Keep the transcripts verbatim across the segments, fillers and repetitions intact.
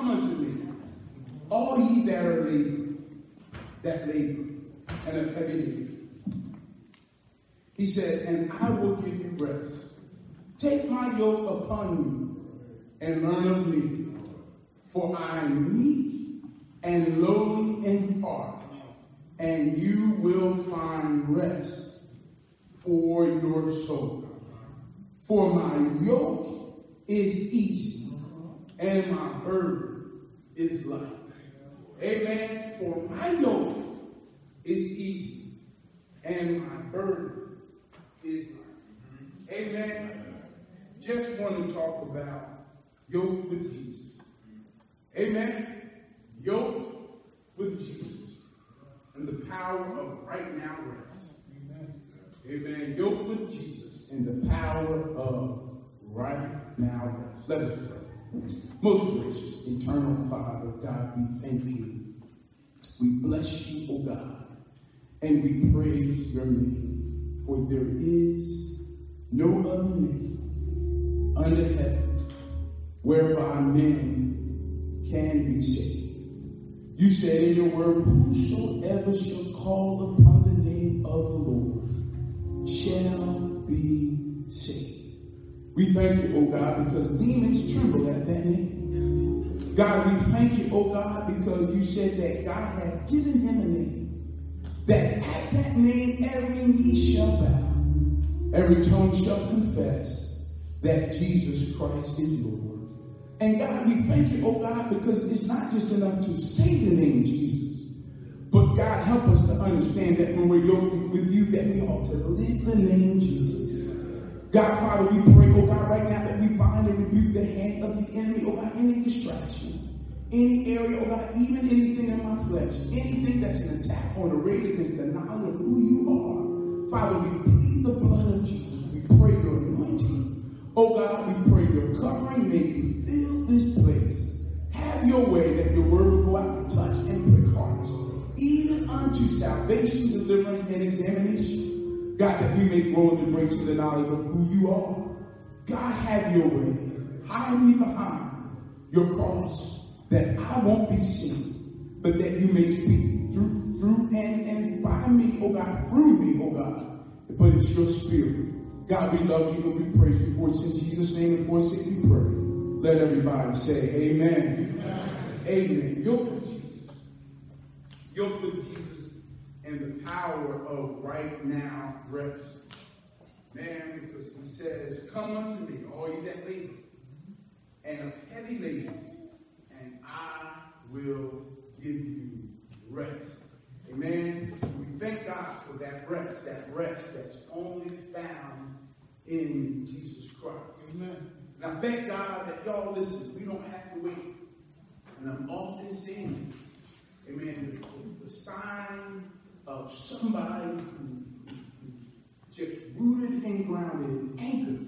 come unto me, all ye that are labored, that labor, and are heavy laden. He said, and I will give you rest. Take my yoke upon you and learn of me, for I am meek and lowly in heart, and you will find rest for your soul. For my yoke is easy and my burden is light. Amen. For my yoke is easy and my burden is light. Amen. Just want to talk about yoke with Jesus. Amen. Yoke with Jesus and the power of right now rest. Amen. Amen. Yoke with Jesus and the power of right now rest. Let us pray. Most gracious, eternal Father, God, we thank you. We bless you, O God, and we praise your name. For there is no other name under heaven whereby men can be saved. You said in your word, whosoever shall call upon the name of the Lord shall be saved. We thank you, O God, because demons tremble at that name. God, we thank you, O God, because you said that God had given him a name, that at that name every knee shall bow, every tongue shall confess that Jesus Christ is Lord. And God, we thank you, oh God, because it's not just enough to say the name Jesus, but God, help us to understand that when we're yoked with you, that we ought to live the name Jesus. God, Father, we pray, oh God, right now that we bind and rebuke the hand of the enemy, oh God, any distraction, any area, oh God, even anything in my flesh, anything that's an attack on the rate against the knowledge of who you are. Father, we plead the blood of Jesus. We pray your anointing. Oh God, we pray your covering. May you fill this place. Have your way that your word will go out and touch and prick hearts, even unto salvation, deliverance, and examination. God, that we may grow in the grace and the knowledge of who you are. God, have your way. Hide me behind your cross, that I won't be seen, but that you may speak through, through and, and by me, oh God, through me, oh God. But it's your spirit. God, we love you and we praise you for it. In Jesus' name and for sake we pray. Let everybody say amen. Amen. Amen. Yoke with Jesus. Yoke with Jesus and the power of right now rest. Man, because he says, come unto me, all you that labor and are heavy laden, and I will give you rest. Amen. We thank God for that rest, that rest that's only found in Jesus Christ. Amen. And I thank God that y'all listen, we don't have to wait. And I'm often seeing, amen, the, the sign of somebody who just rooted and grounded, anchored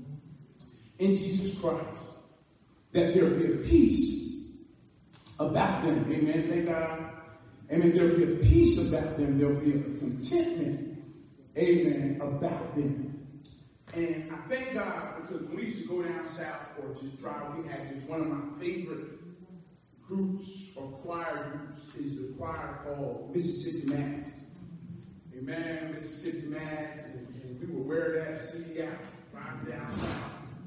in Jesus Christ. That there will be a peace about them. Amen. Thank God. Amen. There will be a peace about them. There will be a contentment, amen, about them. And I thank God because when we used to go down south or just drive, we had just one of my favorite groups or choir groups is the choir called Mississippi Mass. Amen. Mississippi Mass. And, and we would wear that C D out, drive down south.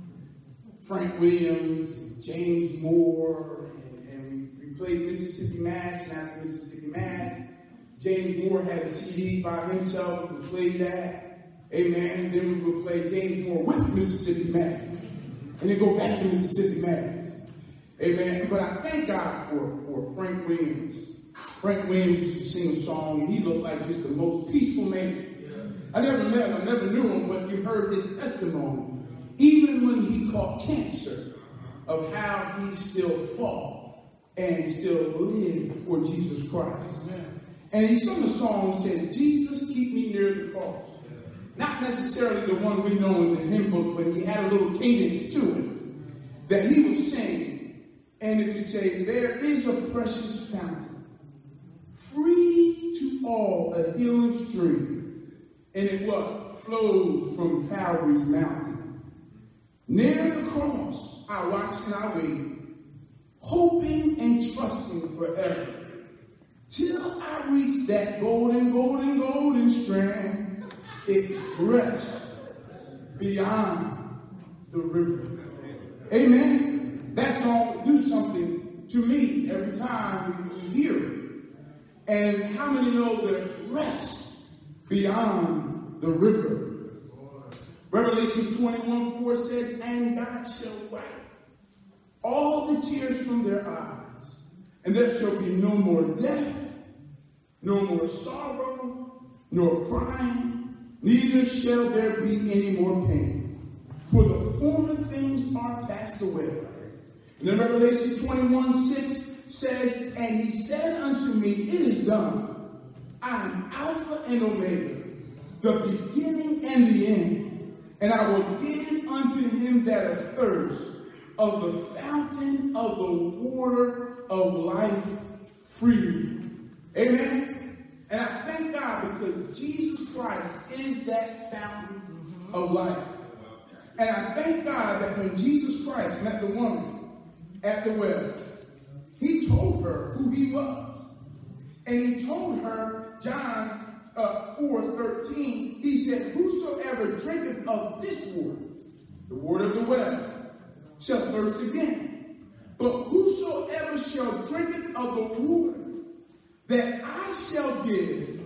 Frank Williams, and James Moore, and, and we, we played Mississippi Mass, and after Mississippi Mass, James Moore had a C D by himself, and we played that. Amen. And then we would play James Moore with Mississippi Mass. And then go back to Mississippi Mass. Amen. But I thank God for, for Frank Williams. Frank Williams used to sing a song, and he looked like just the most peaceful man. I never met him, I never knew him, but you heard his testimony. Even when he caught cancer, of how he still fought and still lived for Jesus Christ. Amen. And he sung a song and said, Jesus, keep me near the cross. Not necessarily the one we know in the hymn book, but he had a little cadence to it that he would sing. And it would say, there is a precious fountain, free to all a healing stream. And it what? Flows from Calvary's mountain. Near the cross, I watch and I wait. hoping and trusting forever, till I reach that golden, golden, golden strand, expressed beyond the river. Amen. That song will do something to me every time we hear it. And how many know there's rest beyond the river? Revelation twenty-one four says, and God shall wipe all the tears from their eyes, and there shall be no more death, no more sorrow, nor crying, neither shall there be any more pain, for the former things are passed away. And then Revelation twenty-one six says, and he said unto me, it is done. I am Alpha and Omega, the beginning and the end. And I will give unto him that is thirst of the fountain of the water of life freely. Amen. And I thank God because Jesus Christ is that fountain of life. And I thank God that when Jesus Christ met the woman at the well, he told her who he was. And he told her, John uh, four thirteen, he said, whosoever drinketh of this water, the water of the well, shall thirst again. But whosoever shall drinketh of the water that I shall give,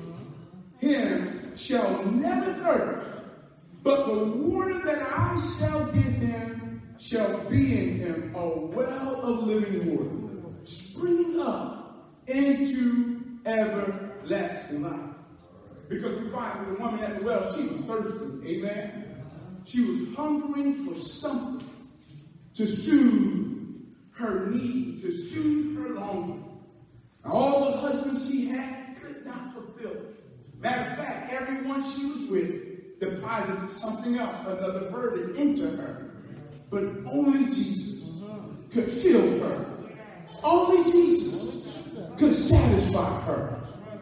him shall never thirst. But the water that I shall give him shall be in him a well of living water, springing up into everlasting life. Because we find that the woman at the well, she was thirsty. Amen. She was hungering for something to soothe her need, to soothe her longing. Now, all the husbands she had could not fulfill it. Matter of fact, everyone she was with deposited something else, another burden into her. But only Jesus could fill her. Only Jesus could satisfy her.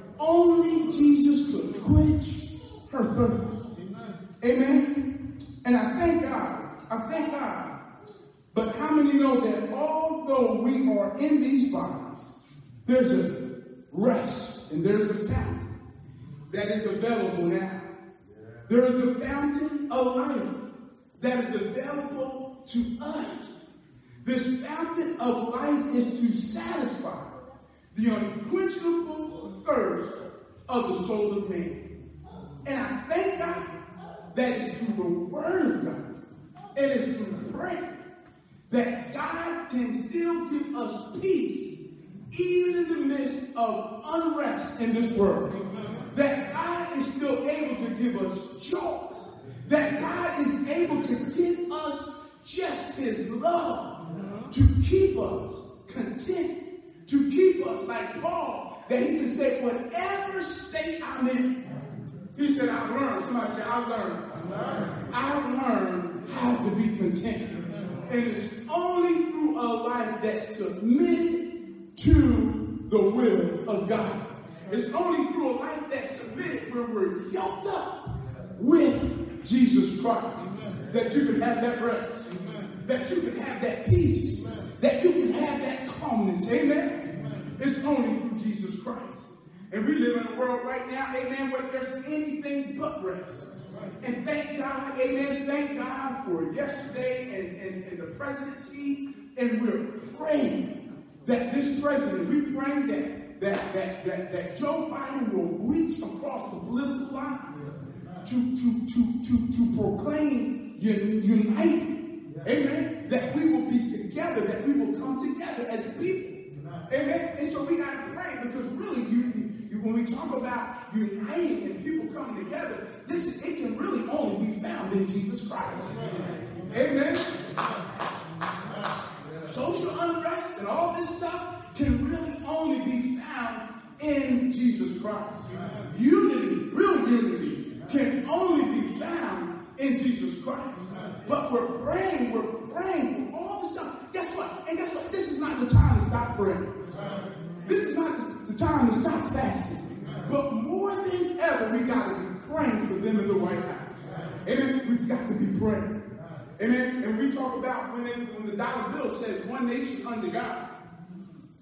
Only Jesus could quench her thirst. Amen. And I thank God. I thank God. But how many know that although we are in these bodies, there's a rest and there's a fountain that is available now. There is a fountain of life that is available to us. This fountain of life is to satisfy the unquenchable thirst of the soul of man. And I thank God that it's through the word of God and it's through prayer that God can still give us peace even in the midst of unrest in this world. That God is still able to give us joy. That God is able to give us just his love to keep us content. To keep us like Paul, that he can say, whatever state I'm in, he said, I've learned. Somebody say, I've learned. I've learned how to be content. And it's only through a life that's submitted to the will of God. It's only through a life that's submitted where we're yoked up with Jesus Christ that you can have that rest, that you can have that peace, that you can have that calmness. Amen. It's only through Jesus Christ. And we live in a world right now, amen, where there's anything but rest. And thank God, amen, thank God for yesterday and, and, and the presidency. And we're praying that this president, we praying that, that, that, that, that Joe Biden will reach across the political line to, to, to, to, to proclaim united. Amen. That we will be together, that we will come together as people. Amen. And so we got to pray because really, you, you, when we talk about uniting and people coming together, listen, it can really only be found in Jesus Christ. Amen. Social unrest and all this stuff can really only be found in Jesus Christ. Unity, real unity, can only be found in Jesus Christ. But we're praying, we're praying for all this stuff. Guess what? And guess what? This is not the time to stop praying. This is not the time to stop fasting. But more than ever, we got to be praying for them in the White House. Amen. We've got to be praying. Amen. And we talk about when, it, when the dollar bill says one nation under God.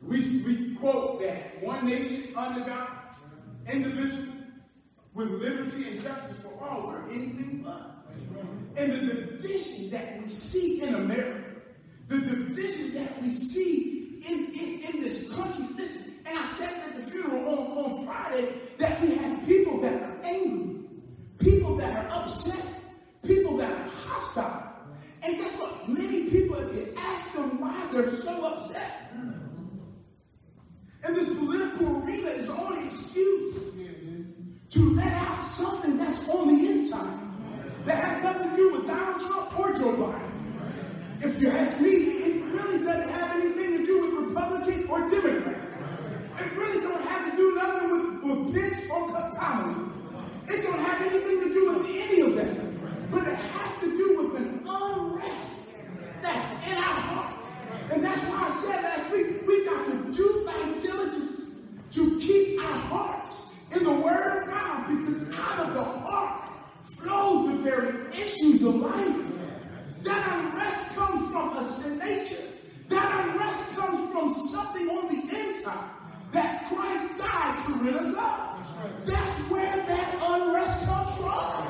We, we quote that one nation under God, indivisible, with liberty and justice for all. We're anything but. And the division that we see in America, the division that we see in, in, in this country, listen, and I said at the funeral on, on Friday that we have people that are angry, people that are upset, people that are hostile. And guess what? Many people, if you ask them why they're so upset, and this political arena is the only excuse to let out something that's on the inside that has nothing to do with Donald Trump or Joe Biden. If you ask me, it really doesn't have anything to do with Republican or Democrat. It really don't have to do nothing with, with Pence or Kamala. It don't have anything to do with any of that. But it has to do with an unrest that's in our heart. And that's why I said last week, we got to do our diligence to keep our hearts in the Word of God, because out of the heart flows the very issues of life. That unrest comes from a sin nature. That unrest comes from something on the inside that Christ died to rid us of. That's where that unrest comes from.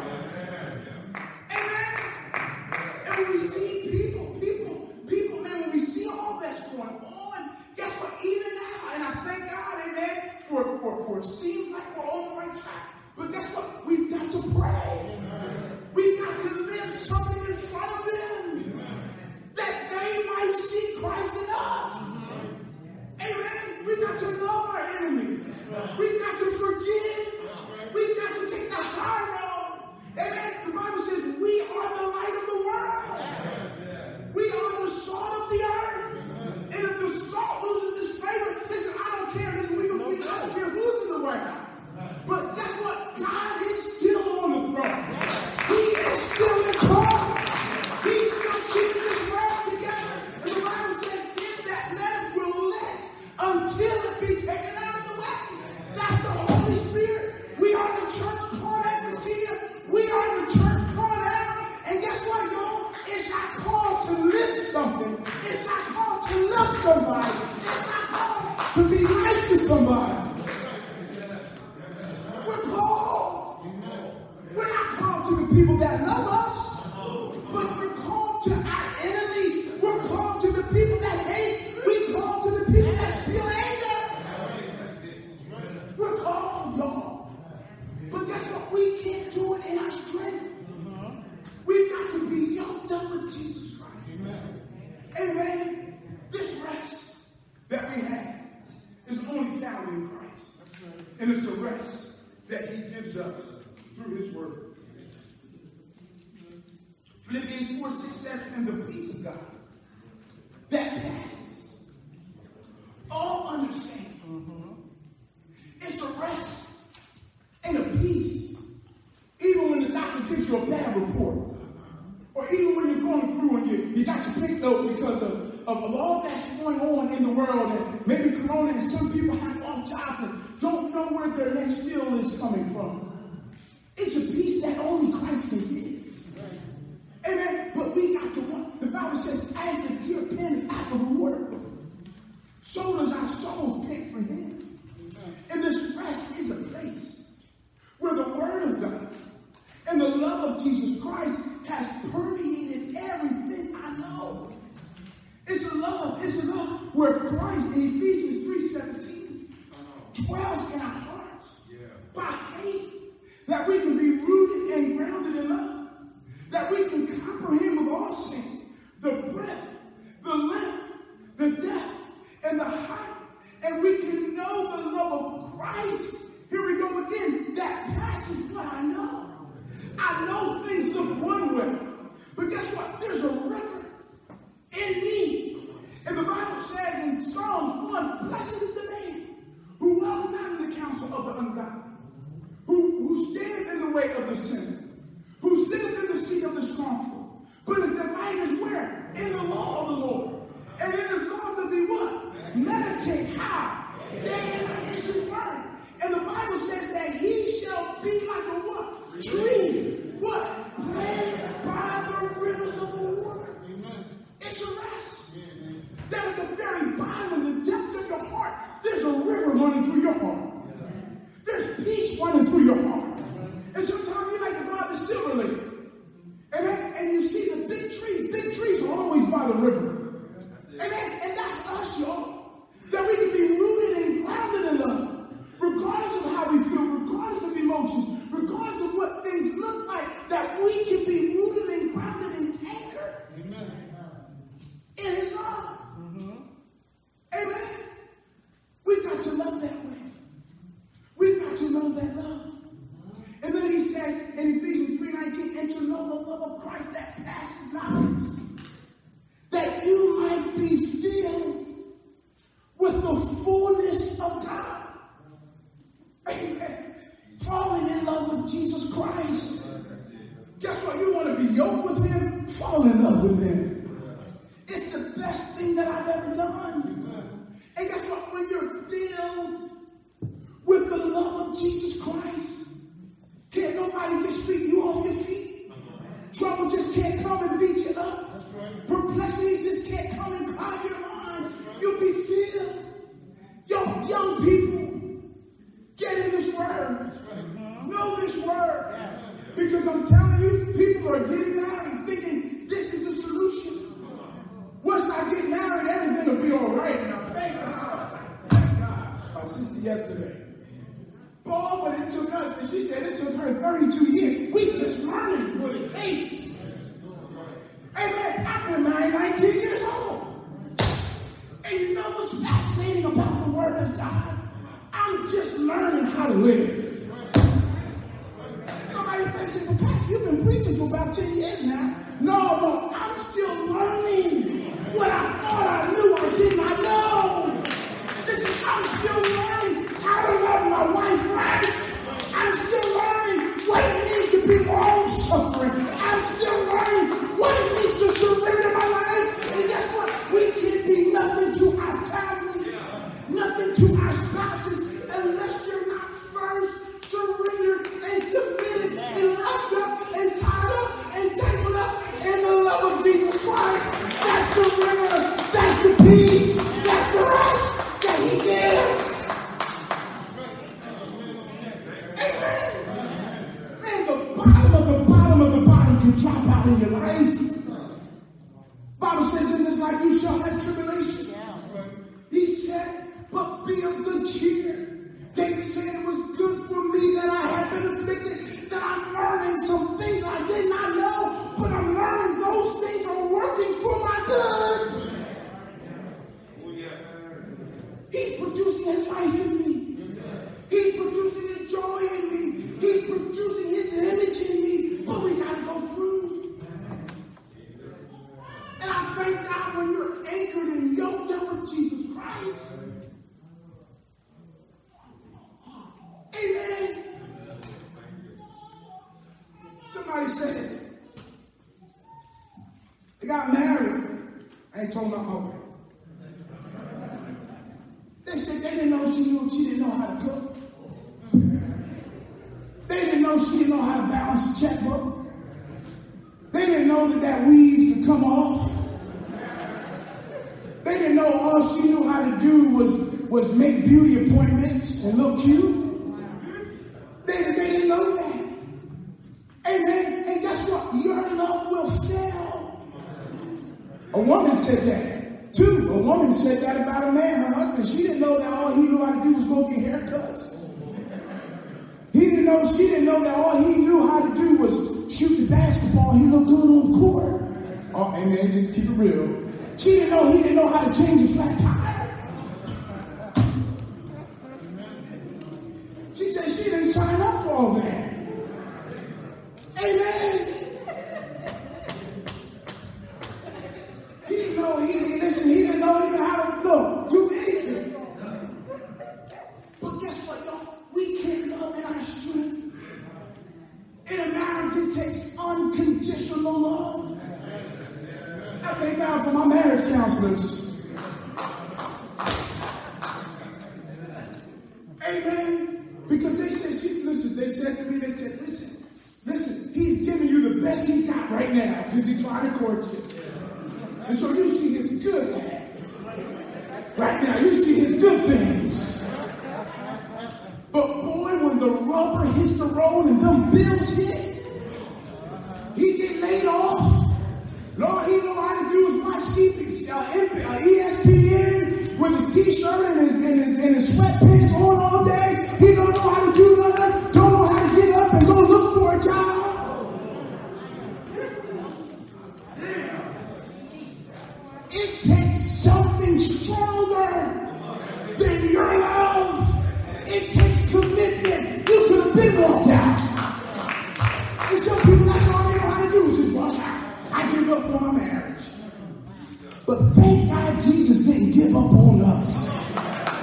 Amen. And when we see people, people, people, man, when we see all that's going on, guess what? Even now, and I thank God, amen, for, for, for it seems like we're on the right track. But guess what? We've got to pray. We've got to live something in front of them that they might see Christ in us. Amen. We've got to love our enemies. We've got to forgive. We've got to take the high road. Amen. The Bible says we are the light of the world. We are the salt of the earth. And if the salt loses its flavor, listen, I don't care. Listen, we, we, I don't care who's in the White House. But guess what? God is still on the throne. He is still in charge. He's still keeping this world together. And the Bible says, in that letter will let until it be taken out of the way. That's the Holy Spirit. We are the church called at Messiah. We are the church called out. And guess what, y'all? It's our call to live something. It's our call to love somebody. It's our call to be nice to somebody. We're called. We're not called to the people that love us, but we're called to our enemies. We're called to the people that hate. We're called to the people that spill anger. We're called, y'all. But guess what? We can't do it in our strength. We've got to be yoked up with Jesus Christ. Amen. This rest that we have is only found in Christ. And it's a rest that he gives us through his word. Philippians four, six, says, and the peace of God that passes all understanding. Mm-hmm. It's a rest and a peace. Even when the doctor gives you a bad report, or even when you're going through and you, you got your pick note because of, of, of all that's going on in the world, and maybe Corona, and some people have off jobs and don't know where their next meal is coming from. It's a peace that only Christ can give. Amen. But we got to want, the Bible says, as the deer panteth after the water, so does our souls pant for him. And this rest is a place where the word of God and the love of Jesus Christ has permeated everything I know. It's a love, it's a love where Christ in Ephesians three seventeen dwells in our hearts by faith, that we can be rooted and grounded in love, that we can comprehend with all saints the breadth, the length, the depth, and the height, and we can know the love of Christ. Here we go again. That passes what I know. I know things look one way, but guess what? There's a river in me. And the Bible says in Psalms one, blessed is the man who walketh not in the counsel of the ungodly, who, who standeth in the way of the sinner, who sitteth in the seat of the scornful, but his delight is where? In the law of the Lord. And in his law does he what? Meditate how? Day and night is his word. And the Bible says that he shall be like a what? Tree. What? Planted by the rivers of the water. It's a rest. That at the very bottom of the depths of your heart, fullness of God. Amen. Falling in love with Jesus Christ. Guess what? You want to be yoked with him? Fall in love with him. It's the best thing that I've ever done. And guess what? When you're filled with the love of Jesus Christ, can't nobody just sweep you off your feet. Trouble just can't come and beat you up. Perplexities just can't come and cloud your mind. You'll be filled. Young, young people, get in this word. Know this word. Because I'm telling you, people are getting married thinking this is the solution. Once I get married, everything will be all right. And I thank God. Thank God. My sister yesterday. Oh, but it took us, and she said it took her thirty-two years. We just learning what it takes. Amen. I've been married nineteen years old. And you know what's fascinating about the Word of God? I'm just learning how to live. Somebody thinks, well, Pastor, you've been preaching for about ten years now. No, no, I'm still learning what I thought I knew I did not know. Listen, I'm still learning how to love my wife right. I'm still learning what it means to be long-suffering. I'm still learning what it means to surrender my life. And guess what? We can be nothing to our families, nothing to our spouses, unless you're not first surrendered and submitted and wrapped up and tied up and tangled up in the love of Jesus Christ. That's the river. That's the peace. That's the rest that he gives. Amen. Man, the bottom of the bottom of the bottom can drop out in your life. Bible says in this life you shall have tribulation. He said, but be of good cheer. David said it was good for me that I have been afflicted, that I'm learning some things I did not know, but I'm learning those things are working for my good. He's producing his life in me. He's producing his joy in me. He's producing his image in me. But we got to go through. And I thank God when you're anchored and yoked up with Jesus Christ. Amen. Somebody said they got married. I ain't told nothing about it. They said they didn't know she knew she didn't know how to cook. They didn't know she didn't know how to balance a checkbook. They didn't know that that weave could come off. They didn't know all she knew how to do was, was make beauty appointments and look cute. They, they didn't know that. Amen. And guess what? Your love will fail. A woman said that. Two, a woman said that about a man, her husband. She didn't know that all he knew how to do was go get haircuts. He didn't know, she didn't know that all he knew how to do was shoot the basketball. He looked good on the court. Oh, amen, just keep it real. She didn't know he didn't know how to change a flat tire. She said she didn't sign up for all that. Amen. He didn't know, he, he listen, he didn't know even how to look, do anything. But guess what, y'all? We can't love in our strength. In a marriage, it takes unconditional love. I thank God for my marriage counselors. Amen. Because they said, she, listen, they said to me, they said, listen, listen, he's giving you the best he got right now because he's trying to court you. And so you see his good half. Right now, you see his good things. But boy, when the rubber hits the road and them bills hit, he get laid off. All he know how to do is watch C B S, uh, E S P N with his t-shirt and his, and his, and his sweatpants on all day. He don't know how to do nothing. Don't know how to get up and go look for a job. It takes something stronger than your love. It takes commitment. You could have been walked out. And some people, that's all they know how to do is just walk out. I give up on my marriage. But thank God Jesus didn't give up on us.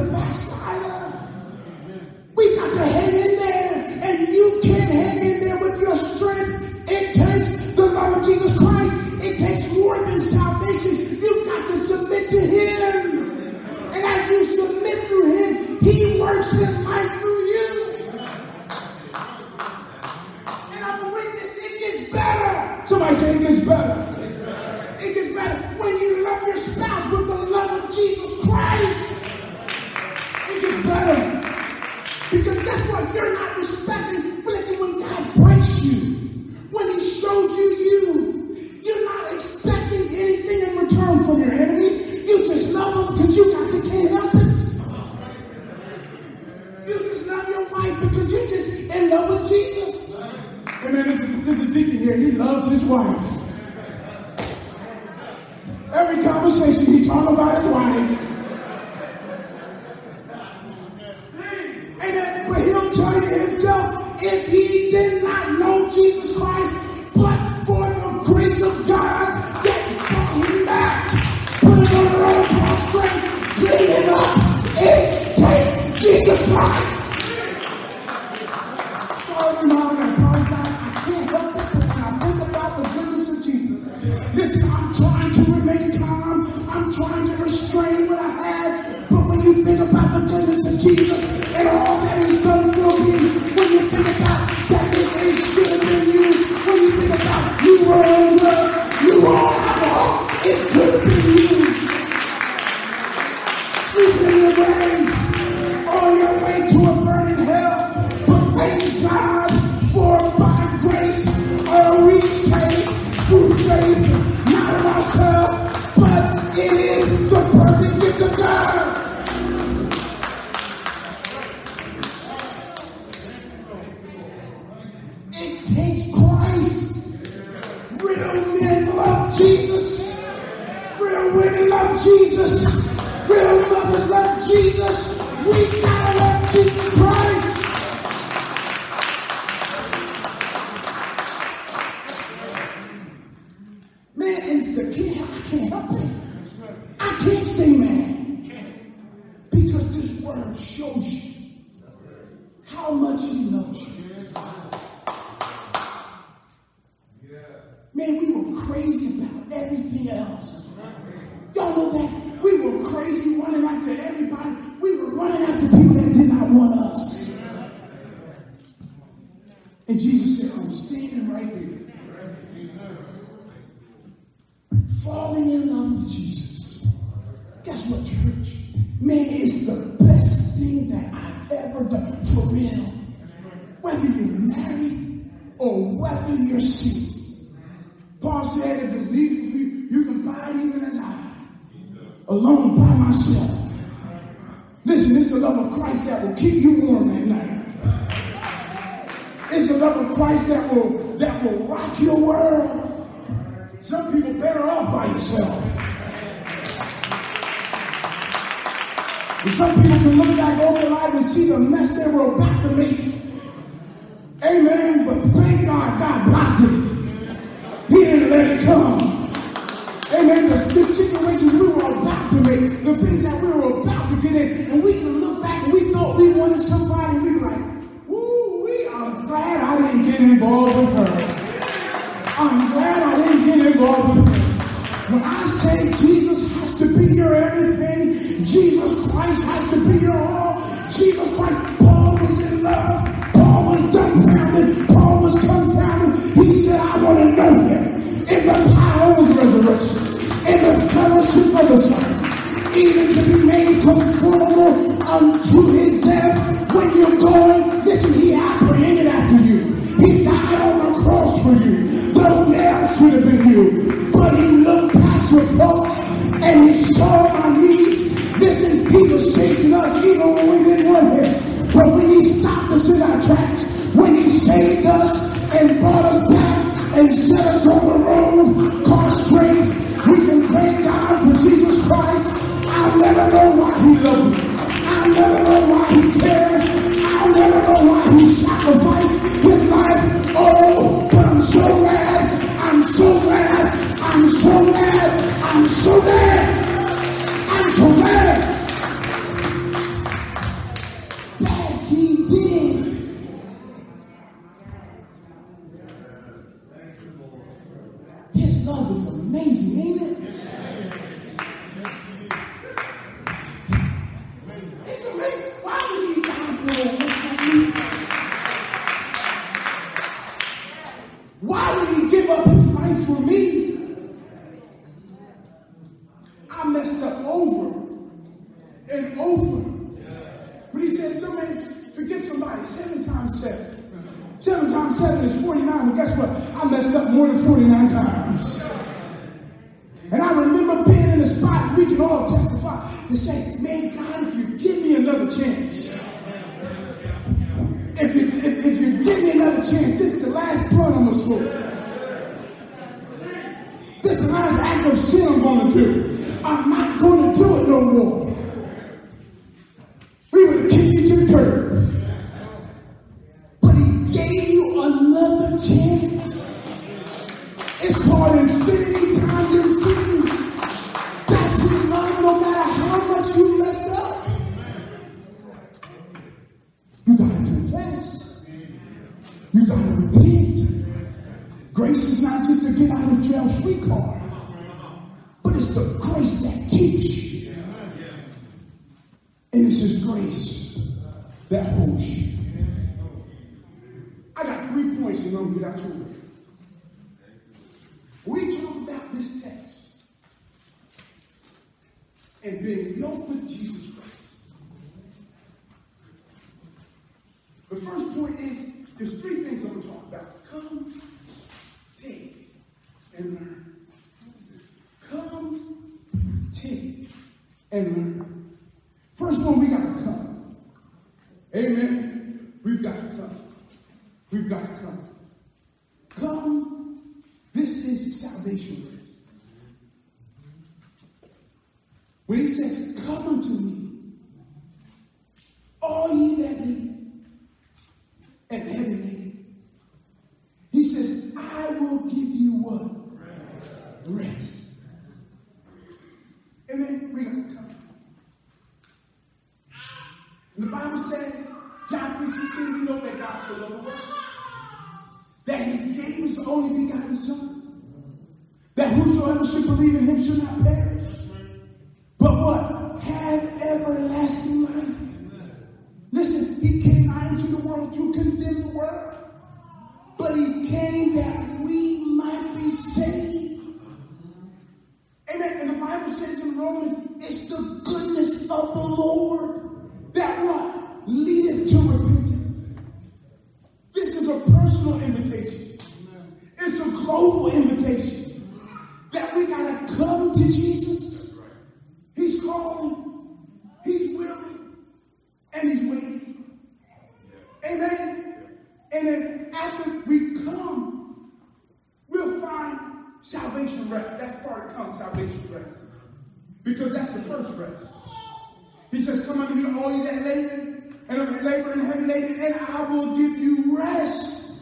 backslider. We got to hang in there, and you can't hang in there with your strength. It takes the love of Jesus Christ. It takes more than salvation. You've got to submit to Him. And as you submit through Him, He works His life through you. And I'm a witness, it gets better. Somebody say it gets better. It gets better when you love your spouse with the love of Jesus Christ. It gets better. Because guess what? You're not respecting. But listen, when God breaks you, when He showed you you, you're not expecting anything in return from your enemies. You just love them because you got to can't help it. You just love your wife because you're just in love with Jesus. Hey man, this, this is Deacon here. He loves his wife. Every conversation he talks about his wife. Amen. But he'll tell you himself, if he did not know Jesus Christ, but for the grace of God that brought him back, put him on the road, prostrate, clean him up, it takes Jesus Christ. Sorry, Mom, I apologize. I can't help it, but when I think about the goodness of Jesus, listen, I'm trying to remain calm. I'm trying to restrain what I have. But when you think about the goodness of Jesus and all that He's done for me, when you think about that it should have been you, when you think about you were on drugs, you were on alcohol, it could have been you. Sleeping in your grave, on your way to a burning hell. But thank God for by grace are we saved through faith, not of ourselves, but it is the perfect gift of God. It takes Christ. Real men love Jesus. Real women love Jesus. Real mothers love Jesus. We gotta love Jesus Christ. Man, it's the kid. I can't help it. I can't stay mad. Because this word shows you how much He loves you. Man, we were crazy about everything else. Y'all know that? We were crazy running after everybody. We were running after people that did not want us. And Jesus said, I'm standing right here. Falling in love with Jesus. Guess what, church? Man, it's the best thing that I've ever done. For real. Whether you're married or whether you're single. Paul said, if it's needful for you, you can abide even as I, alone by myself. Listen, it's the love of Christ that will keep you warm at night. It's the love of Christ that will that will rock your world. Some people better off by yourself. And some people can look back over their life and see the mess they were about to make. Amen. But thank God, God blocked it. He didn't let it come. Amen. The, the situations we were about to make, the things that we were about to get in, and we can look back and we thought we wanted somebody, and we were like, woo, we are glad I didn't get involved with her. I'm glad I didn't get involved with her. When I say Jesus has to be your everything, Jesus Christ has to be your all, Jesus Christ, Paul was in love, Paul was dumbfounded, Paul was confounded. He said, I want to know Him in the power of His resurrection, in the fellowship of the Son, even to be made conformable unto His death. When you're going, listen, He apprehended after you. He died on the cross for you. Those nails should have been you. But He looked past your faults and He saw my needs. Listen, He was chasing us even when we didn't want Him. But when He stopped us in our tracks, when He saved us and brought us back and set us on the road, car straight, we can thank God for Jesus Christ. I'll never know why He loved me. I'll never know why He cared. I'll never know why He sacrificed His life. Oh, but I'm so glad. I'm so glad. I'm so glad. I'm so glad. I'm so glad. love is amazing, ain't it? It's amazing. Why would he die for a witch like me? Why would he give up his life for me? I messed up over and over. But he said, somebody forgive somebody seven times seven. Seven times seven is forty-nine. Well, guess what? I messed up more than forty-nine times. And I remember being in a spot, we can all testify, to say, man, God, if you give me another chance, if you, if, if you give me another chance, this is the last blunt I'm going to smoke. This is the last act of sin I'm going to do. I'm not going to do it no more. We would have kicked you to the curb. But he gave you another chance. It's called infinity times infinity. That's his love no matter how much you messed up. You got to confess. You got to repent. Grace is not just to get out of jail free card, but it's the grace that keeps you. And it's his grace that holds you. I got three points and I'm going to get out your way. We talk about this text and being yoked with Jesus Christ. The first point is, there's three things I'm going to talk about. Come, take, and learn. Come, take, and learn. First one, we got to come. Amen. We've got to come. We've got to come. Come. This is salvation. When he says, come unto me, all ye that labor and heavy laden, he says, I will give you what? Rest. Rest. Amen. We got to come. And the Bible says, John three sixteen, we know that God so loved the world, that he gave his only begotten Son, that whosoever should believe in him should not perish, but what? Have everlasting life. Listen, he came not into the world to condemn the world, but he came that we might be saved. Amen. And the Bible says in Romans, it's the goodness of the Lord that what? Leadeth to repentance. This is a personal invitation. It's a global invitation that we got to come to Jesus. He's calling. He's willing. And he's waiting. Amen. And then after we come, we'll find salvation rest. That's part of come, salvation rest. Because that's the first rest. He says, come unto me, all ye that labor and labor and heavy laden, and I will give you rest.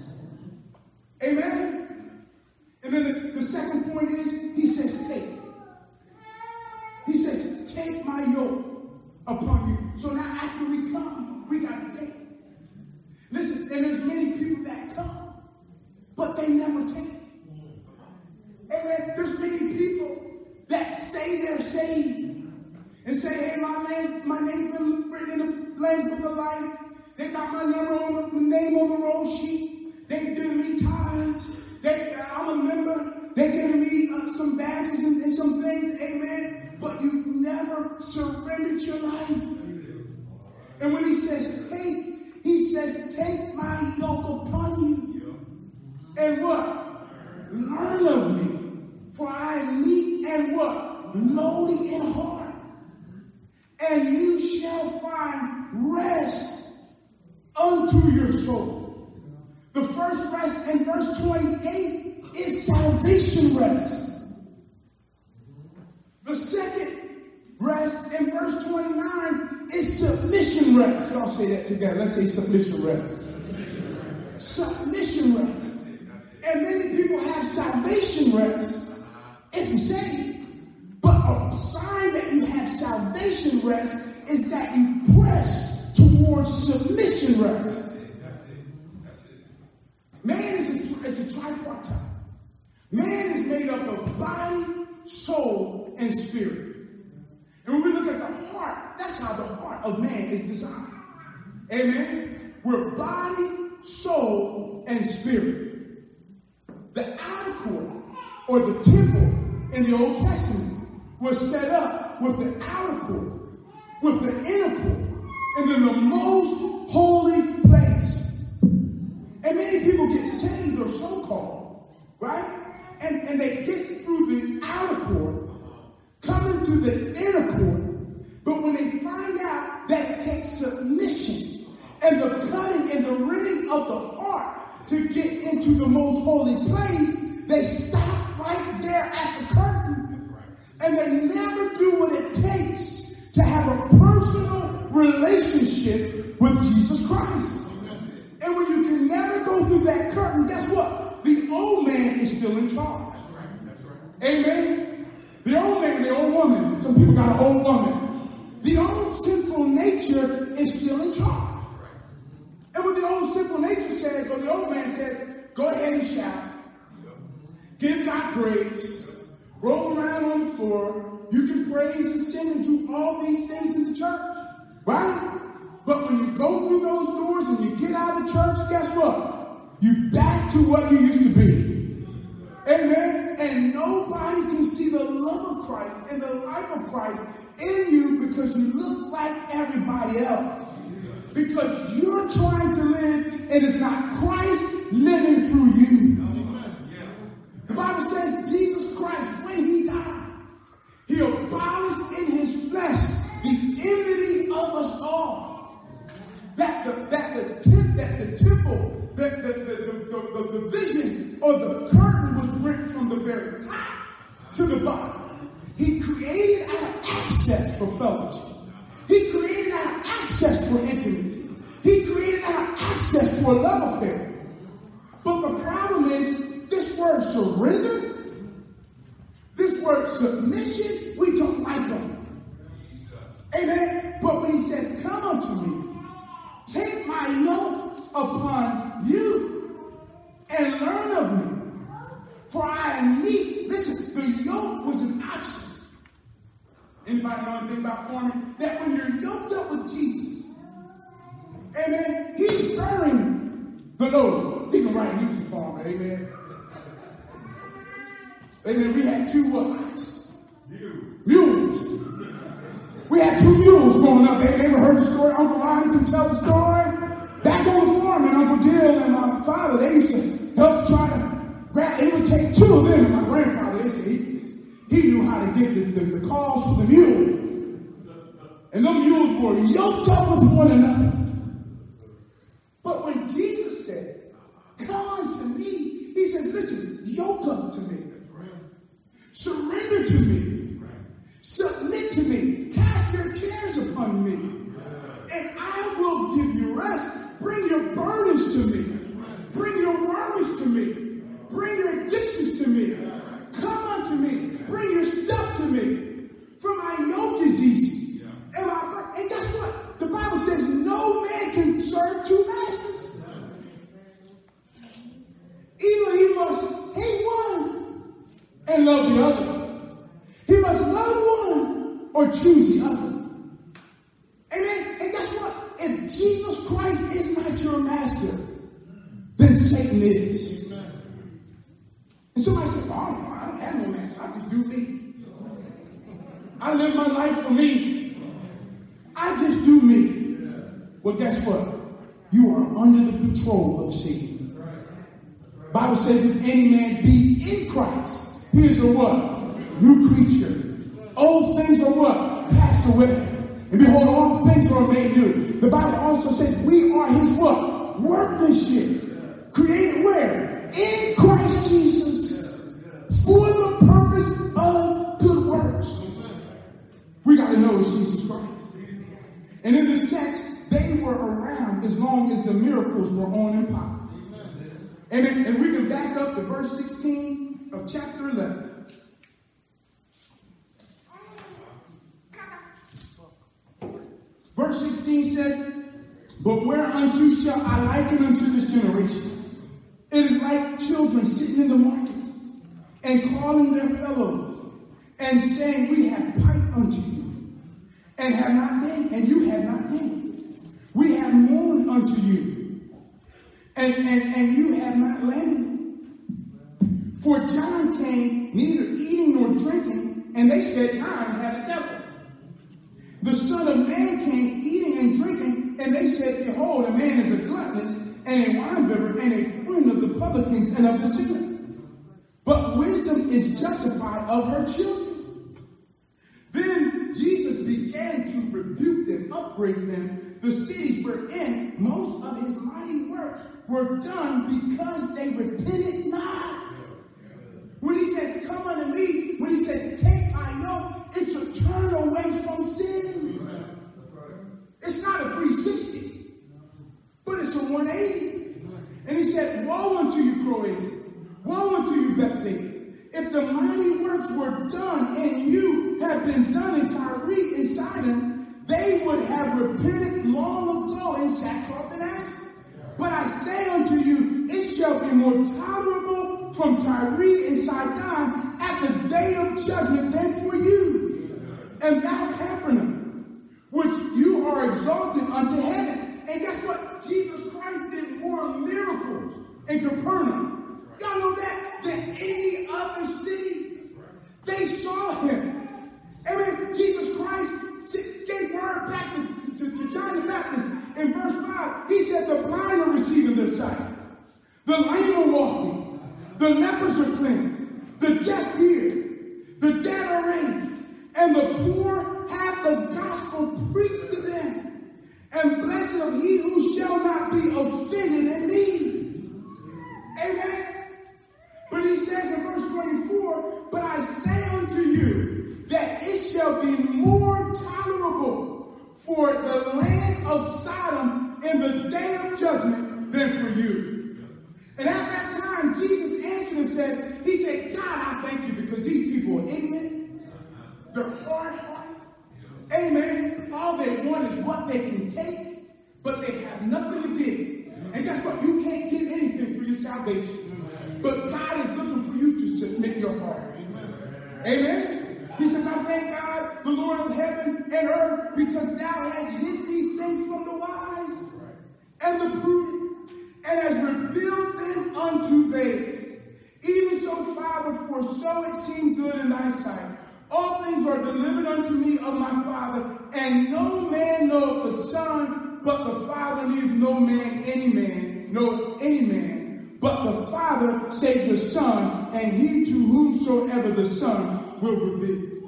Amen. And then the, the second point is, he says, take. He says, take my yoke upon you. So now after we come, we got to take. Listen, and there's many people that come, but they never take. Amen. There's many people that say they're saved and say, hey, my name, my name's been written in the Lamb's Book of Life. They got my number on the name on the roll sheet. They given me tithes. They, I'm a member. They giving me uh, some badges and, and some things. Amen. But you never surrendered your life. And when he says take, he says take my yoke upon you. And what? Learn of me. For I am meek and what? Lowly in heart. And you shall find rest unto your soul. The first rest in verse twenty-eight is salvation rest. The second rest in verse twenty-nine is submission rest. Y'all say that together. Let's say submission rest. Submission rest. And many people have salvation rest if you say, but a sign that you have salvation rest is that you press towards submission rest. Man is a, is a tripartite. Man is made up of body, soul, and spirit. And when we look at the heart, that's how the heart of man is designed. Amen? We're body, soul, and spirit. The outer court, or the temple in the Old Testament, was set up with the outer court, with the inner court, and then the most holy place. And many people get saved, or so-called, right? And, and they get through the outer court, come into the inner court, but when they find out that it takes submission and the cutting and the rending of the heart to get into the most holy place, they stop right there at the curtain, and they never do what it takes to have a personal relationship with Jesus Christ. And when you can never go through that curtain, guess what? The old man is still in charge. Amen? The old man, the old woman, some people got an old woman. The old sinful nature is still in charge. And what the old sinful nature says, or the old man says, go ahead and shout. Give God praise. Roll around on the floor. You can praise and sing and do all these things in the church. Right? But when you go through those doors and you get out of the church, guess what? You back to what you used to be. Amen? And nobody can see the love of Christ and the life of Christ in you because you look like everybody else. Because you're trying to live and it's not Christ living through you. The Bible says Jesus Christ, when he died, he abolished in his flesh the enmity of us all. That the, that the, temp, that the temple, that the, the, the, the, the vision or the curtain was rent from the very top to the bottom. He created our access for fellowship. He created our access for intimacy. He created our access for a love affair. But the problem is, this word surrender, this word submission, we don't like them. Amen? But when he says, come unto me, take my yoke upon you and learn of me. For I am meek. Listen, the yoke was an oxen. Anybody know anything about farming? That when you're yoked up with Jesus, amen, he's bearing the load. He can ride a farmer, amen. Amen. We had two what? Oxen. Mules. We had two mules growing up. They ever heard the story? Uncle Ronnie can tell the story. Back on the farm, and Uncle Dill and my father, they used to help try to grab. It would take two of them. And my grandfather, they said he, he knew how to get the, the, the calls for the mule. And them mules were yoked up with one another. But when Jesus said, come unto me, he says, listen, yoke up to me. Surrender to me. Submit to me. Cast your cares upon me. And I will give you rest. Bring your burdens to me. Bring your worries to me. Bring your addictions to me. Come unto me. Bring your stuff to me. For my yoke is easy. And, my, and guess what? The Bible says no man can serve two masters. Either he must hate one and love the other. He must love one or choose the other. Amen. And guess what? If Jesus Christ is not your master, then Satan is. And somebody said, oh, I don't have no master. I just do me. I live my life for me. I just do me. Well, guess what? You are under the control of Satan. The Bible says if any man be in Christ, he is a what? New creature. Old things are what? Passed away. And behold, all things are made new. The Bible also says we are his what? Workmanship. Created where? In Christ Jesus. For the purpose of good works. We got to know it's Jesus Christ. And in this text, they were around as long as the miracles were on in power. And, if, and we can back up to verse sixteen of chapter eleven. Verse sixteen said, but whereunto shall I liken unto this generation? It is like children sitting in the markets, and calling their fellows, and saying, we have piped unto you, and have not gained, and you have not gained. We have mourned unto you, and, and, and you have not lamented. For John came neither eating nor drinking, and they said John had a devil. The Son of Man came eating and drinking, and they said, behold, a man is a gluttonous, and a winebibber, and a friend of the publicans and of the sinners. But wisdom is justified of her children. Then Jesus began to rebuke them, upbraid them, the cities wherein most of his mighty works were done because they repented not. When he says, come unto me, when he says, take my yoke, it's a turn away from sin. It's not a three sixty, but it's a one eighty. And he said, woe unto you, Croatia. Woe unto you, Bethsaida. If the mighty works were done and you had been done in Tyre and Sidon, they would have repented long ago in sackcloth and ashes. But I say unto you, it shall be more tolerable from Tyre and Sidon at the day of judgment than for you. And thou, Capernaum, which you are exalted unto heaven. And guess what? Jesus Christ did more miracles in Capernaum. Y'all know that? Than any other city. They saw him. Amen. Jesus Christ gave word back to, to, to John the Baptist in verse five. He said, the blind are receiving their sight. The lame are walking. The lepers are cleansed. The deaf hear. The dead are raised. And the poor have the gospel preached to them. And blessed of he who shall not be offended in me. Amen. But he says in verse twenty-four, but I say unto you that it shall be more tolerable for the land of Sodom in the day of judgment than for you. And at that time, Jesus answered and said, he said, God, I thank you because these people are ignorant. They're hard-hearted. Amen. All they want is what they can take, but they have nothing to give. And guess what? You can't give anything for your salvation. But God is looking for you to submit your heart. Amen. He says, I thank God, the Lord of heaven and earth, because thou hast hid these things from the wise and the prudent, and has revealed them unto babes. Even so, Father, for so it seemed good in thy sight. All things are delivered unto me of my Father, and no man knoweth the Son, but the Father, neither no man, any man, knoweth any man, but the Father save the Son, and he to whomsoever the Son will reveal.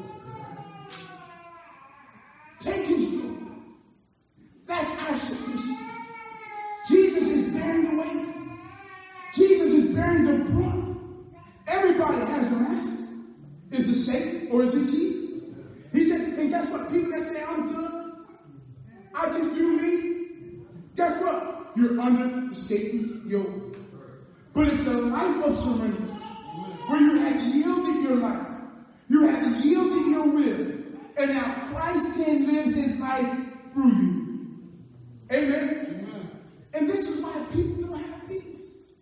Take his yoke. That's our submission. Jesus is bearing the weight. Jesus is bearing the brunt. Everybody has a master. Is it Satan or is it Jesus? He said, and guess what? People that say I'm good, I just do me. Guess what? You're under Satan's yoke. But it's a life of surrender where you have yielded your life. You have yielded your will. And now Christ can live his life through you. Amen? Amen. And this is why people don't have peace.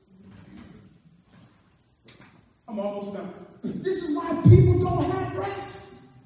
I'm almost done. This is why people don't have rest.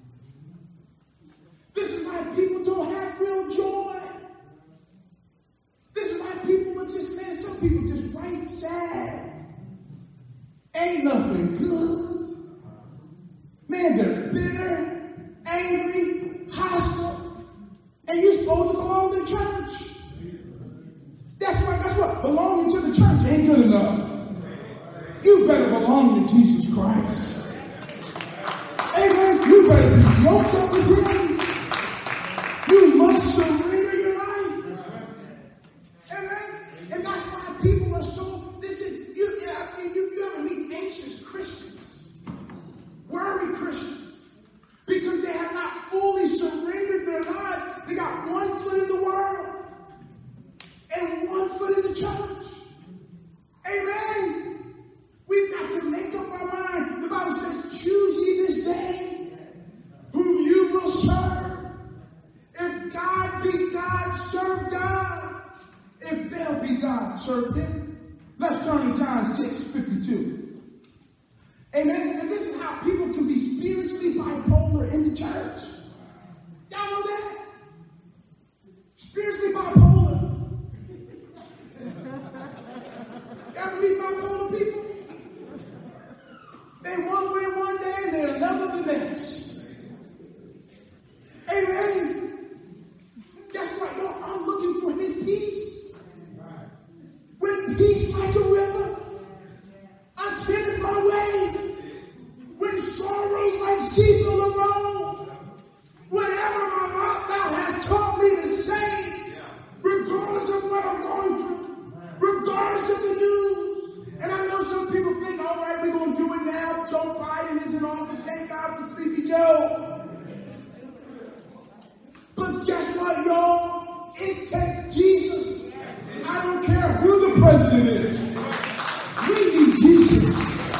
This is why people don't have real joy. This is why people are just, man, some people just right sad. Ain't nothing good. Man, they're bitter, angry, hostile. And you're supposed to belong to the church. That's why, guess what? Belonging to the church ain't good enough. You better belong to Jesus Christ. Amen. You better be yoked up with him. You must surrender your life. Amen. And that's why people are so, listen, you, you, you, you ever meet anxious Christians, worried Christians, because they have not fully surrendered their lives. They got one foot in the world and one foot in the church. Amen. We've got to make up our mind. The Bible says, choose ye this day whom you will serve. If God be God, serve God. If Baal be God, serve him. Let's turn to John six fifty-two. Amen. And this is how people can be spiritually bipolar in the church. Y'all know that? Spiritually bipolar. Y'all ever meet bipolar people? They one way one day and they're another the next. Amen. Guess what? Yo, I'm looking for his peace. When peace like a river attendeth my way. When sorrows like sheep on the road. Whatever my mouth thou hast taught me to say, regardless of what I'm going through, regardless of the news. And I know some people think, all right, we're going to do it now. Joe Biden is in office. Thank God for Sleepy Joe. But guess what, y'all? It takes Jesus. I don't care who the president is. We need Jesus.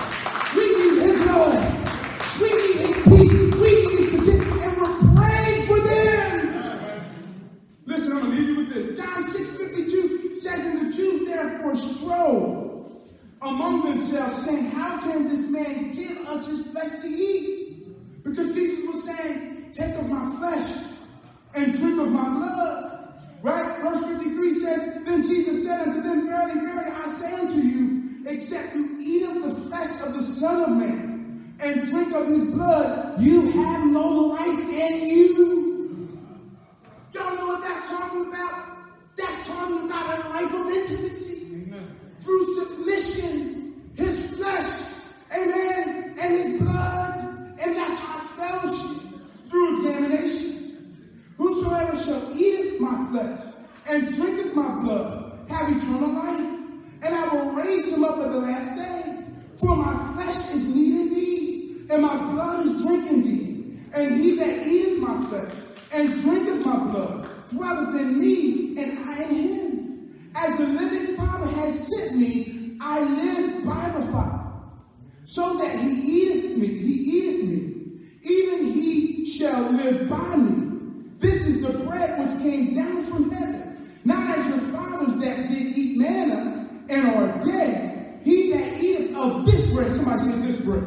We need his love. We need his peace. We need his protection. And we're praying for them. Listen, I'm going to leave you with this. John six fifty-two says, and the Jews therefore strove among themselves, saying, how can this man give us his flesh to eat? Because Jesus was saying, take of my flesh and drink of my blood. Right? Verse fifty-three says, then Jesus said unto them, verily, verily, I say unto you, except you eat of the flesh of the Son of Man and drink of his blood, you have no life in you. Y'all know what that's talking about? That's talking about a life of intimacy. Amen. Through submission, his flesh, amen, and his blood, and that's our fellowship through examination. Whosoever shall eateth my flesh and drinketh my blood have eternal life, and I will raise him up at the last day. For my flesh is meat indeed, and my blood is drink indeed. And he that eateth my flesh and drinketh my blood dwelleth in me, and I in him. As the living Father has sent me, I live by the Father. So that he eateth me, he eateth me, even he shall live by me. This is the bread which came down from heaven, not as your fathers that did eat manna and are dead. He that eateth of this bread, somebody say this bread,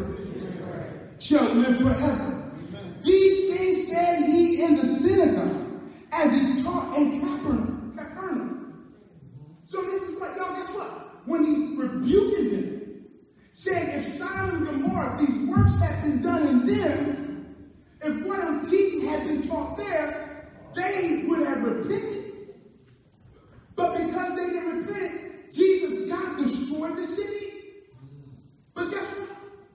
shall live forever. Amen. These things said he in the synagogue, as he taught in Capernaum. Capernaum. So this is what, y'all, guess what? When he's rebuking them, saying if Sodom and Gomorrah, these works had been done in them, if what I'm teaching had been taught there, they would have repented. But because they didn't repent, Jesus, God destroyed the city. But guess what?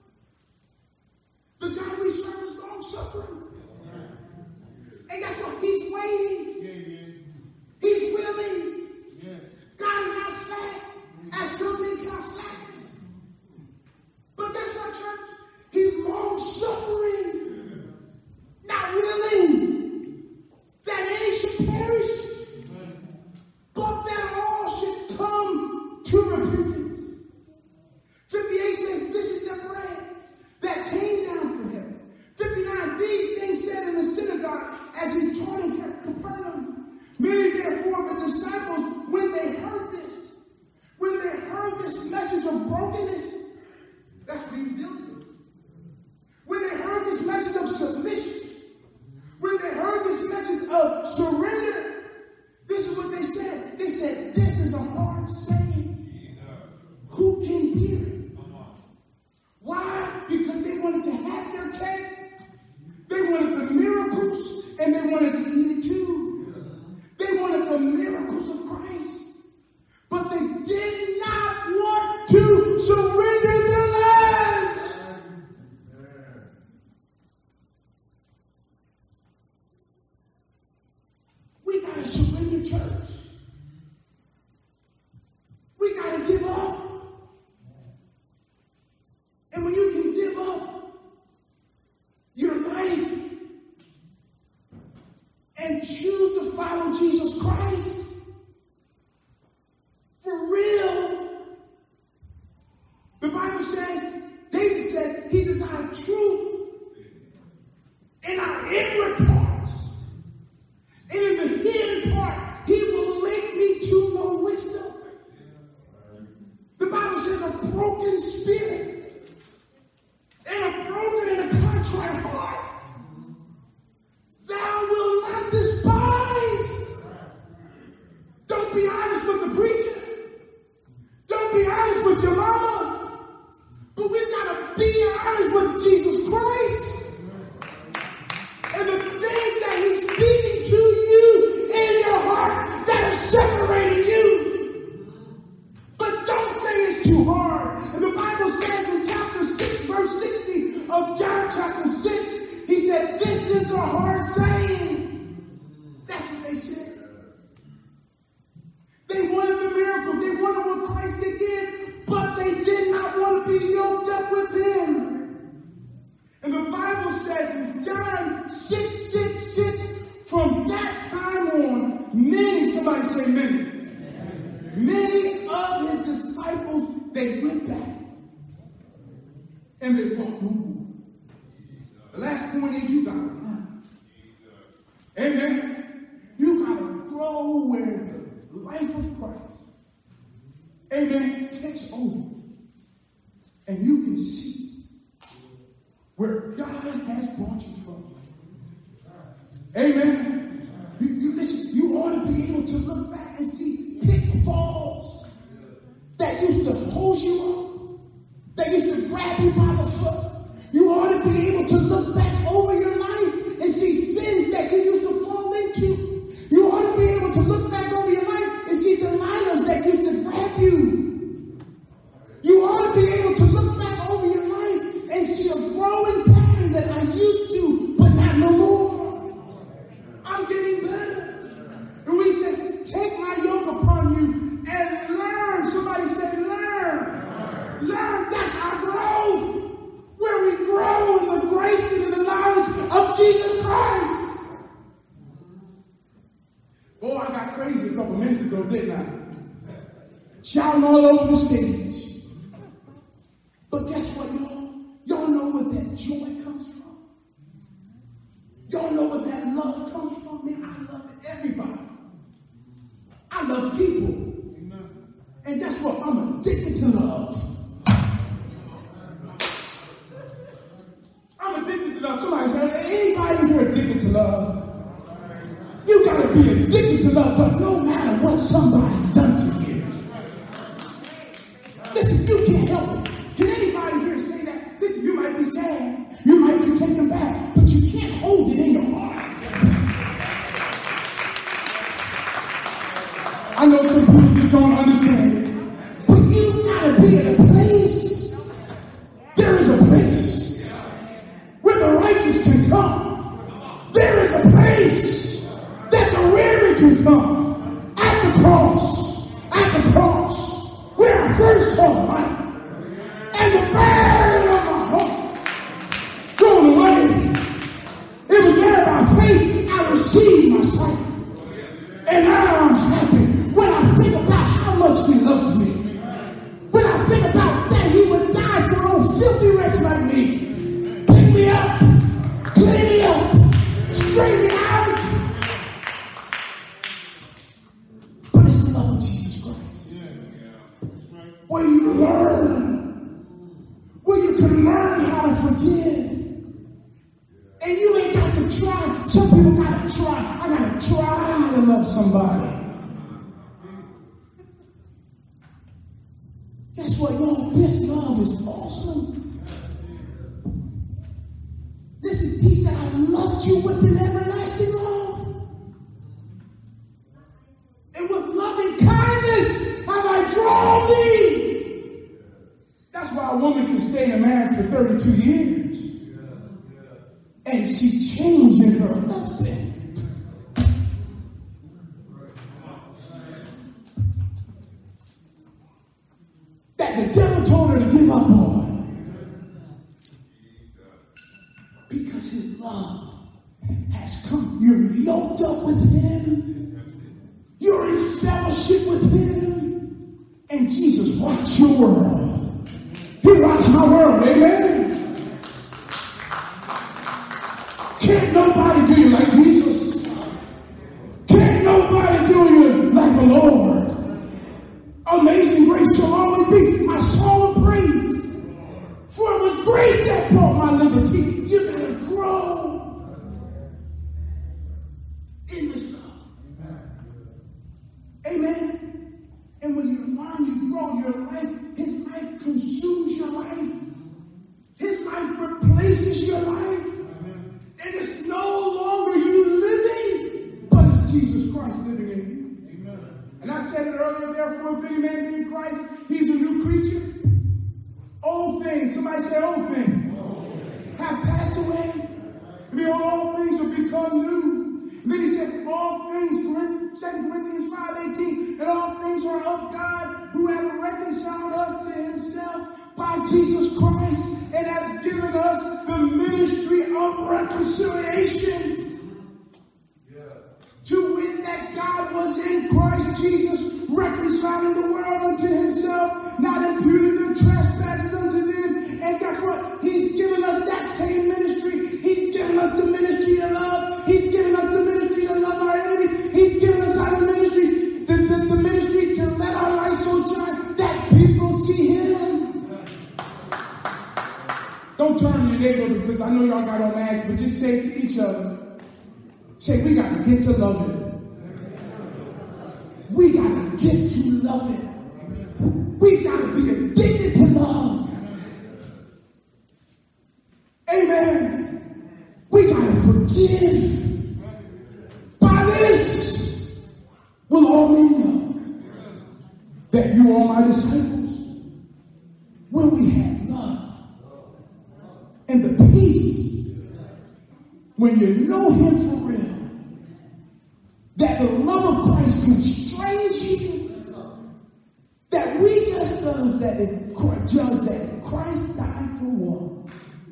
The God we serve is long suffering. And guess what? He's waiting. He's willing. God is not slack, as some men count slackness. But guess what, church? He's long suffering. Not willing that any should perish, but that all should come to repentance. fifty-eight says, this is the bread that came down from heaven. fifty-nine, these things said in the synagogue as he taught in Capernaum. Many therefore the disciples, when they heard this, when they heard this message of brokenness, that's what he was dealing with. When they heard this message of submission, when they heard this message of surrender, this is what they said. They said, this is a hard saying. Who can hear it? Why? Because they wanted to have their cake. They wanted the miracles, and they wanted to eat it too. They wanted the miracles of Christ. But they did not want to surrender their lives. We got to surrender, church. We got to give up. And when you can give up your life and choose to follow Jesus Christ for real, the Bible says, David said, he desired truth in our inward parts. And in the hidden part, he will make me to know wisdom. The Bible says a broken spirit But we've got to be honest with Jesus Christ. And the things that he's speaking to you in your heart that are separating you. But don't say it's too hard. And the Bible says in chapter six, verse sixty of John chapter six, he said, this is a hard saying. That's what they said. They wanted the miracle. They wanted what Christ could give, but they did not want to be yoked up with him. And the Bible says in John six, six, six, from that time on, many, somebody say many, many of his disciples, they went back. And they walked home. The last point is you got to learn. Amen. You got to grow where the life of Christ, amen, takes over. And you can see where God has brought you from. Amen. You, you, listen, you ought to be able to look back and see pitfalls that used to hold you up, that used to grab you by the foot. You ought to be able to look back over your life and see sins that you used to fall into. You ought to be able to look back over your life and see the liners that used to grab you. You ought to be able to look back over your life and see a growing pattern that I used to, but not no more. I'm getting better. And he says, take my yoke upon you and learn. Somebody said, learn. Learn. That's our growth. Where we grow in the grace and in the knowledge of Jesus Christ. Oh, I got crazy a couple minutes ago, didn't I? Shouting all over the stage. But guess what, y'all? Y'all know where that joy comes from. Y'all know where that love comes from. Man, I love everybody. I love people. And guess what? I'm addicted to love. I'm addicted to love. Somebody say, anybody here addicted to love? You got to be addicted to love, but no matter what somebody's done to you. Listen, you can't help it. Can anybody here say that? Listen, you might be sad, you might be taken back, but you can't hold it in your heart. I know some people just don't understand it, but you got to be in a place. There is a place where the righteous can come. There is a place that the weary can come. At the cross, at the cross, where I first saw the light. And the burden of my heart thrown away. It was there by faith I received my sight. And now I'm happy when I think about how much he loves me. When I think about that he would die for old filthy wretch like me. Pick me up, clean me up, straighten me out. But it's the love of Jesus Christ. Where you learn. Where you can learn how to forgive. And you ain't got to try. Some people got to try. I got to try to love somebody. Guess what, y'all? This love is awesome. Listen, he said, I loved you with an everlasting love. And with loving kindness have I drawn thee. That's why a woman can stay in a marriage for thirty-two years and see change in her husband. That the devil told her to give up on. Because his love has come. You're yoked up with him. You're in fellowship with him. And Jesus rocks your world. He rocks my world, amen? Can't nobody do you like Jesus. Can't nobody do you like the Lord. Amazing grace shall always be my song of praise. For it was grace that brought my liberty. You gotta grow in this love. Amen. And when you learn, you grow your life. His life consumes your life. things, somebody say old things, have passed away. And behold, all things have become new. And then he says, all things, Second Corinthians five eighteen, and all things are of God, who have reconciled us to himself by Jesus Christ, and have given us the ministry of reconciliation. To wit, that God was in Christ Jesus, reconciling the world unto himself, not imputing their trespasses unto them. And guess what? He's given us that same ministry. He's given us the ministry to love. He's given us the ministry to love our enemies. He's given us our ministry, the, the, the ministry to let our light so shine that people see him. Don't turn to your neighbor, because I know y'all got on mags, but just say it to each other. Say, we got to get to love it. We got to get to love it. We got to be addicted to love. Amen. We got to forgive. By this will all men know that you are my disciples, when we have love and the peace. When you know him for real, that the love of Christ constrains you, that we just does that if Christ, judge that if Christ died for one,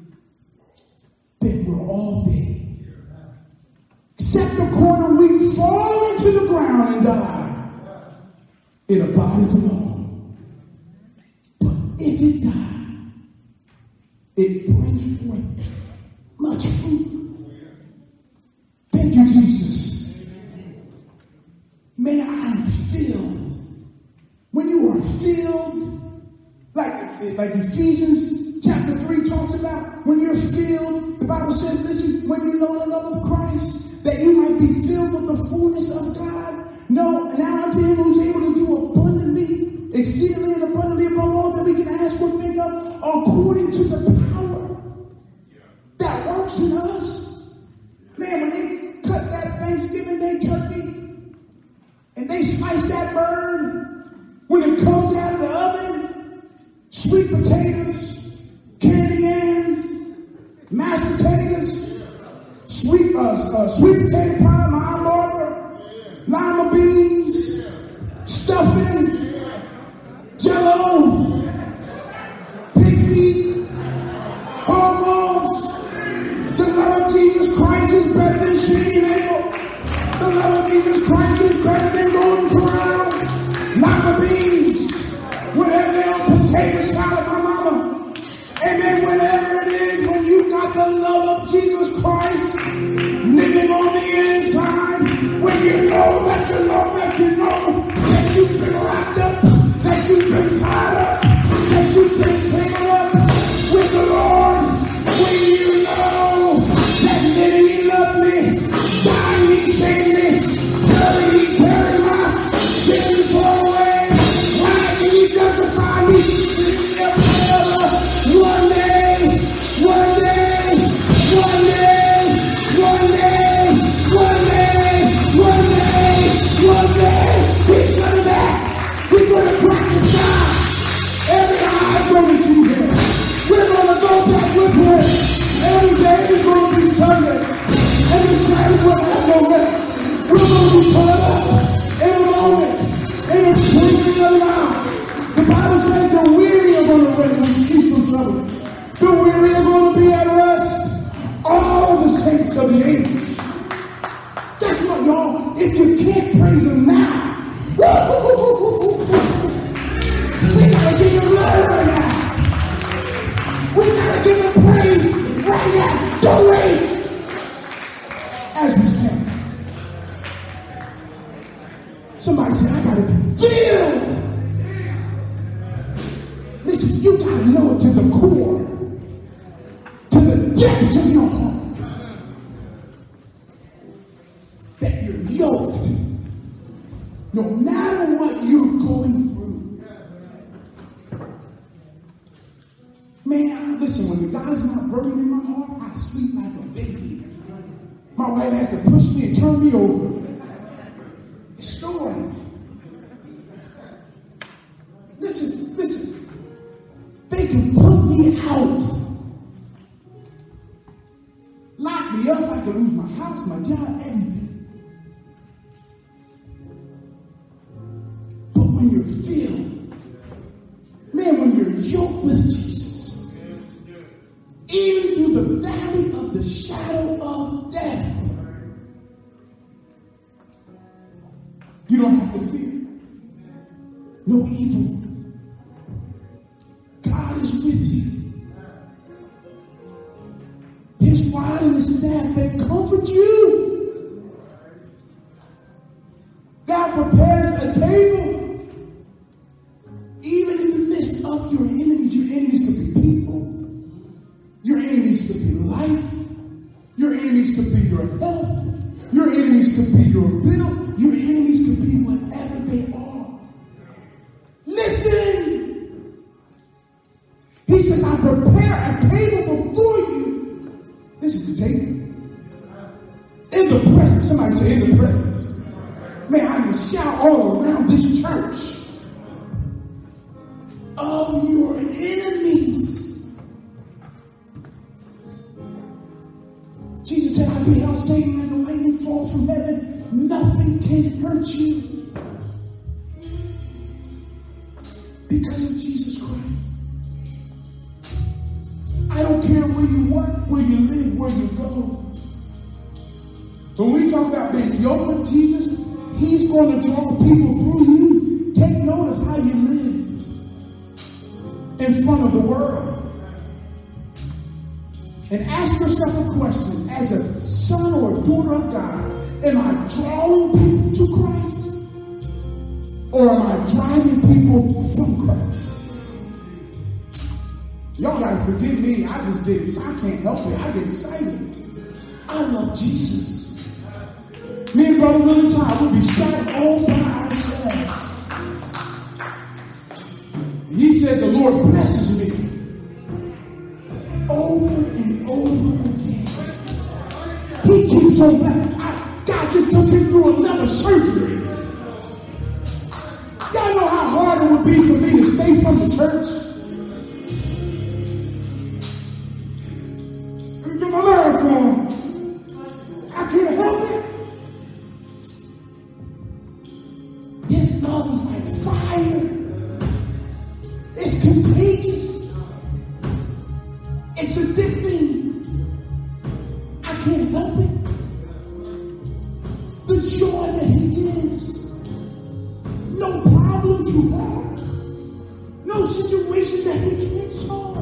then we're all dead. Except the corner we fall into the ground and die in a body alone. But if it die, it brings forth much fruit. Thank you, Jesus. May I am filled. When you are filled, like, like Ephesians chapter three talks about, when you're filled, the Bible says, listen, when you know the love of Christ, that you might be filled with the fullness of God. No, now unto him who's able to do abundantly, exceedingly and abundantly above all that we can ask or think of, according to the power that works in us. Man, when they cut that Thanksgiving Day turkey and they slice that bird, when it comes out of the oven, sweet potatoes, candy yams, mashed potatoes, sweet uh, uh, sweet potato pie, my barber, lima beans, stuffing, jello, pig feet, hormones. The love of Jesus Christ is better than shitty label. The love of Jesus Christ is better than golden corral, lima beans, whatever they are, potato salad, my mama. Amen. Whatever it is, when you got the love of Jesus Christ living on the inside, when you know that you know that you know that you've been wrapped up, that you've been tied up, that you've been tangled up with the Lord, when you know that living he loved me, dying he saved me, buried he carried my sins away, rising he justified me. One day, one day, one day, one day, one day, one day, one day, he's coming back. We're going to crack the sky. Every eye's going to see him. We're going to go back with him. Every day is going to be Sunday. And the Sabbath will have no rest. We're going to be caught up in a moment, in a twinkling of an eye. The Bible says the weary are going to rest when you keep them trouble. The weary are going to be at rest. All the saints of the ages. Guess what, y'all? If you can't praise him now, we gotta give him love right now. We gotta give him praise right now. Don't wait. As we stand. Somebody said, I gotta be filled. Listen, you gotta know it to the core, to the depths of your heart, that you're yoked, no matter what you're going through. Man, listen, when the God's not burning in my heart, I sleep like a baby. My wife has to push me and turn me over. It's story. Listen, listen. They can put me out. Lock me up, I could lose my house, my job, everything. But when you're filled, man, when you're yoked with Jesus, even through the valley of the shadow of death, you don't have to fear. No evil. God is with you. His rod and his staff, they comfort you. God prepares a table even in the midst of your enemies. Your enemies could be people. Your enemies could be life. Your enemies could be your health. Your enemies could be your bill. Your enemies could be whatever they are. Listen. He says, I prepare a table before you. This is the table. In the presence. Somebody say in the presence. Man, I can shout all around this church. Of your enemies. Jesus said, I beheld Satan like a lightning fall from heaven. Nothing can hurt you. Because of Jesus Christ. I don't care where you work, where you live, where you go. When we talk about being yoked with Jesus, he's going to draw people through you. Take note of how you live in front of the world. And ask yourself a question. As a son or a daughter of God, am I drawing people to Christ? Or am I driving people from Christ? Y'all gotta forgive me. I just get excited. I can't help it. I get excited. I love Jesus. Me and Brother Willie Todd will be shouting all by ourselves. He said the Lord blesses me over and over again. He keeps on back. God just took him through another surgery. Y'all know how hard it would be for me to stay from the church. My legs going. I can't help it. His love is like fire. It's contagious. It's addicting. I can't help it. The joy that he gives. No problem too hard. No situation that he can't solve.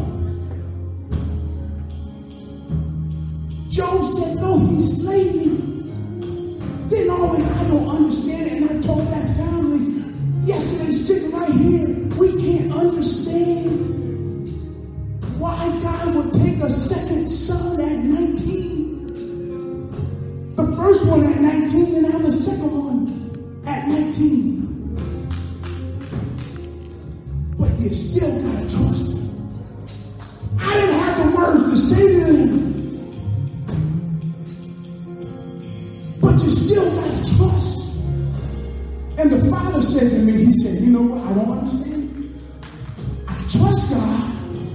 Job said, though he slay me, then always I don't understand it. And I told that family yesterday, sitting right here, we can't understand why God would take a second son at nineteen. The first one at nineteen, and now the second one at nineteen. But you still gotta trust him. I didn't have the words to say to him. But you still got to trust. And the father said to me, he said, you know what? I don't understand. I trust God,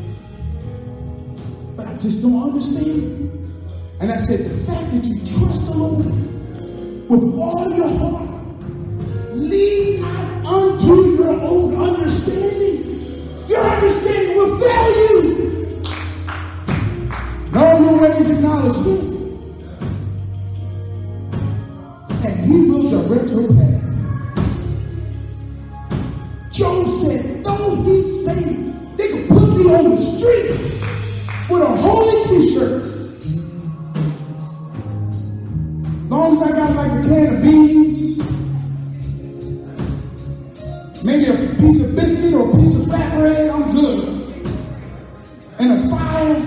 but I just don't understand. And I said, the fact that you trust the Lord with all your heart, lean not unto your own understanding. Your understanding will fail you. In all your ways acknowledge him. And he will direct your path. Job said, though he slay me, they could put me on the street with a holy t-shirt. As long as I got like a can of beans, maybe a piece of biscuit or a piece of flat bread, I'm good. And a fire.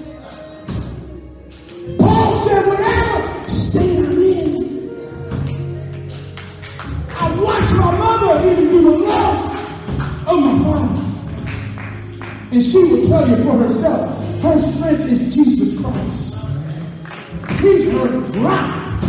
Paul said, whatever state I'm in, watch my mother even through the loss of my father. And she will tell you for herself, her strength is Jesus Christ. He's her rock.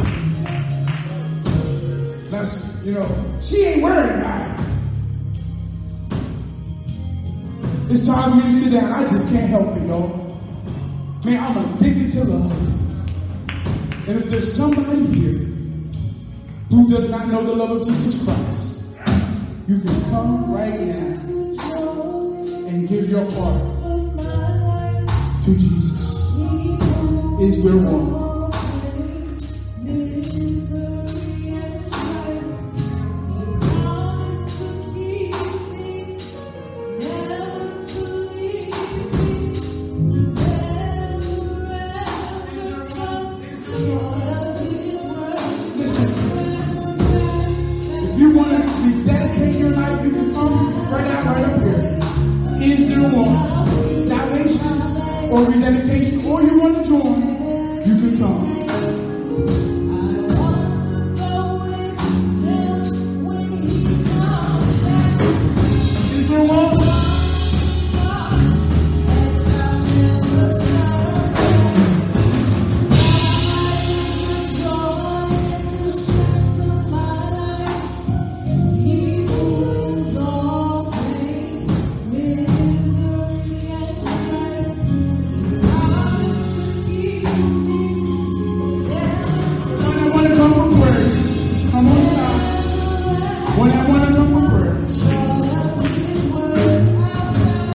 That's, you know, she ain't worried about it. It's time for me to sit down. I just can't help it, y'all. Man, I'm addicted to love. And if there's somebody here who does not know the love of Jesus Christ, you can come right now and give your heart to Jesus. Is there one? Or rededication, or you want to join, you can come.